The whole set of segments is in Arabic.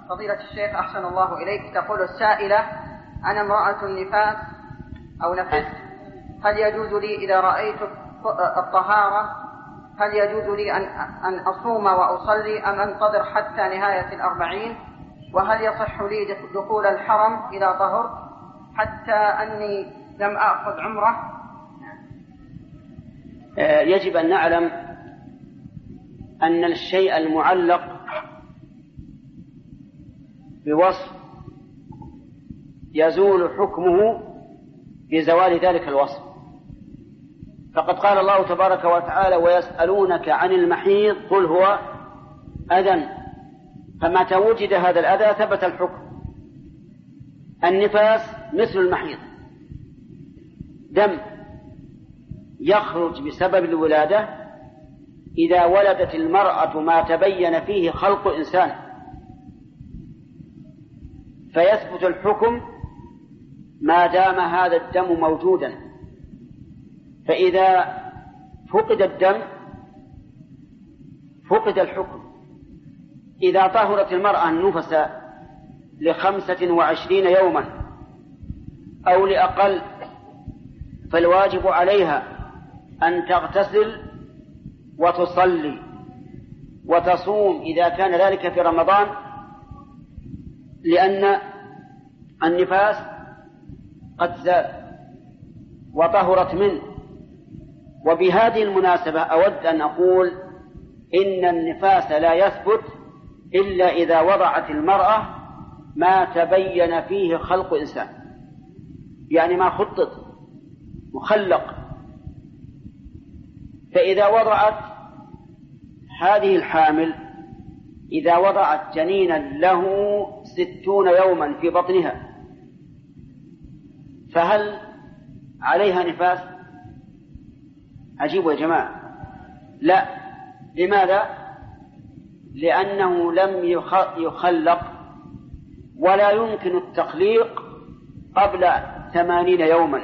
فضيلة الشيخ أحسن الله إليك، تقول السائلة: أنا امرأة النفاس أو نفست، هل يجوز لي إذا رأيت الطهارة هل يجوز لي أن أصوم وأصلي أم أنتظر حتى نهاية 40؟ وهل يصح لي دخول الحرم إذا طهرت حتى أني لم أخذ عمرة؟ يجب أن نعلم أن الشيء المعلق بوصف يزول حكمه بزوال ذلك الوصف. فقد قال الله تبارك وتعالى: ويسألونك عن المحيض قل هو أذى، فمتى وجد هذا الأذى ثبت الحكم. النفاس مثل المحيض، دم يخرج بسبب الولادة إذا ولدت المرأة ما تبين فيه خلق إنسان، فيثبت الحكم ما دام هذا الدم موجودا. فإذا فقد الدم فقد الحكم. إذا طهرت المرأة النفس 25 يوما أو لأقل فالواجب عليها أن تغتسل وتصلي وتصوم إذا كان ذلك في رمضان، لأن النفاس قد زال وطهرت منه. وبهذه المناسبة أود أن أقول إن النفاس لا يثبت إلا إذا وضعت المرأة ما تبين فيه خلق إنسان، يعني ما خطط مخلق. فإذا وضعت هذه الحامل إذا وضعت جنينا له 60 يوما في بطنها، فهل عليها نفاس؟ عجيب يا جماعة. لا. لماذا؟ لأنه لم يخلق ولا يمكن التخليق قبل 80 يوما.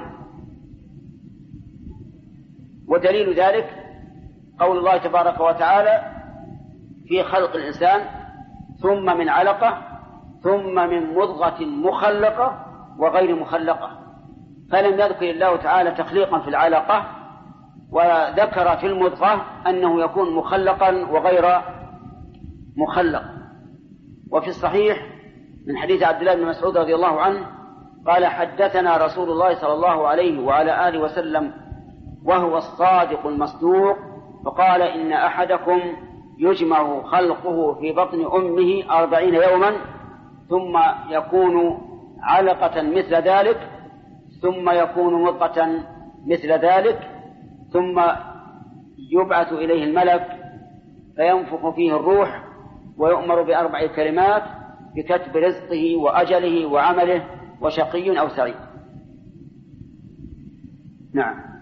ودليل ذلك قول الله تبارك وتعالى في خلق الإنسان: ثم من علقة ثم من مضغة مخلقة وغير مخلقة. فلم يذكر الله تعالى تخليقا في العلقة، وذكر في المضغة أنه يكون مخلقا وغير مخلق. وفي الصحيح من حديث عبد الله بن مسعود رضي الله عنه قال: حدثنا رسول الله صلى الله عليه وعلى آله وسلم وهو الصادق المصدوق، فقال: إن أحدكم يجمع خلقه في بطن أمه 40 يوما ثم يكون علقة مثل ذلك ثم يكون مضغة مثل ذلك ثم يبعث إليه الملك فينفخ فيه الروح ويؤمر ب4 كلمات بكتب رزقه وأجله وعمله وشقي أو سعيد. نعم.